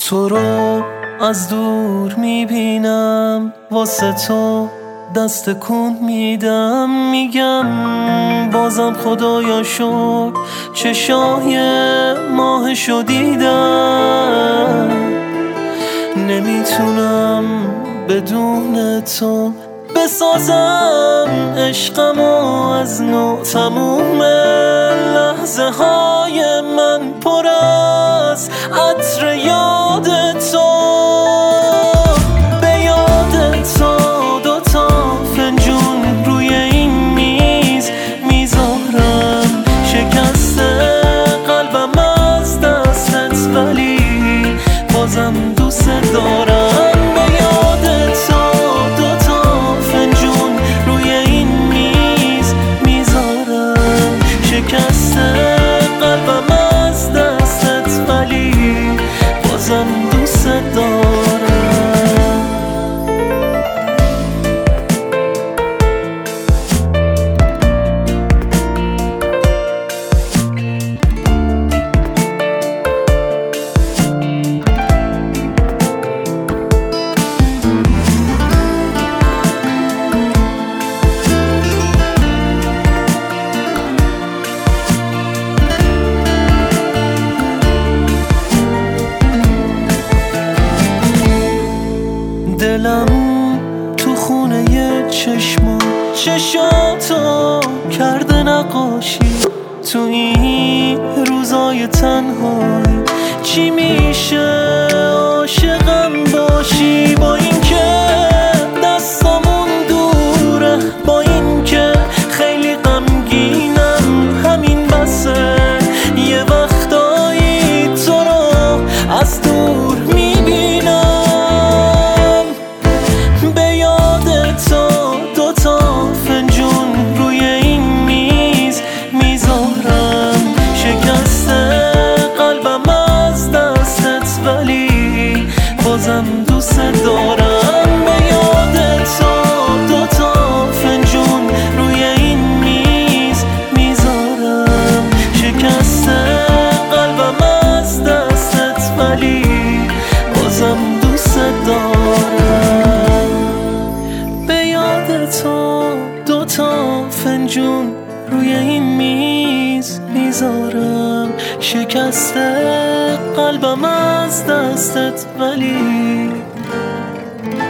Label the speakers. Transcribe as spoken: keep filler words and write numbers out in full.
Speaker 1: تو رو از دور میبینم، واسه تو دست کن میدم، میگم بازم خدایا شکر چشای ماهشو دیدم. نمیتونم بدون تو بسازم عشقمو از نو، تموم لحظه های من پر از عطر یاد تو. به یاد تو دوتا فنجون روی این میز میذارم، شکسته قلبم از دستت ولی بازم دوست دارم. به یاد تو دوتا فنجون روی این میز میذارم، شکسته قلبم از دستت ولی بازم دوست دارم. دلم تو خونه ی چشما چشاتو کرده نقاشی، تو این روزای تنهایی چی میشه عاشقم باشی؟ با این که دستامون دوره، با این که خیلی غمگینم، همین بسه یه وقتایی تو رو از دور میبینم. بازم دوست دارم. به یاد تو دوتا فنجون روی این میز میذارم، شکسته قلبم از دستت ولی بازم دوست دارم. به یاد تو دوتا فنجون روی این میز میذارم، شکسته قلبم از دستت ولی